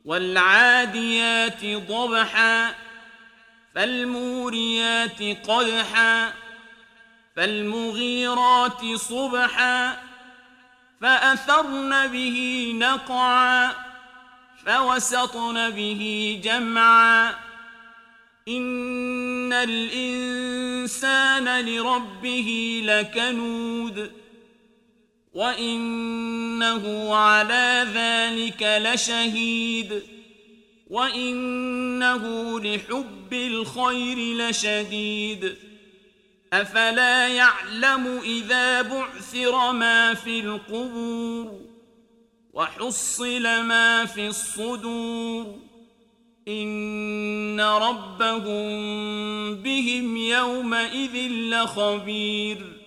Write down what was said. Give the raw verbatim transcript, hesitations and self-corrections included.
والعاديات ضبحا فالموريات قدحا فالمغيرات صبحا فأثرن به نقعا فوسطن به جمعا إن الإنسان لربه لكنود وإنه على ذلك لشهيد وإنه لحب الخير لشديد أفلا يعلم إذا بعثر ما في القبور وحصل ما في الصدور إن ربهم بهم يومئذ لخبير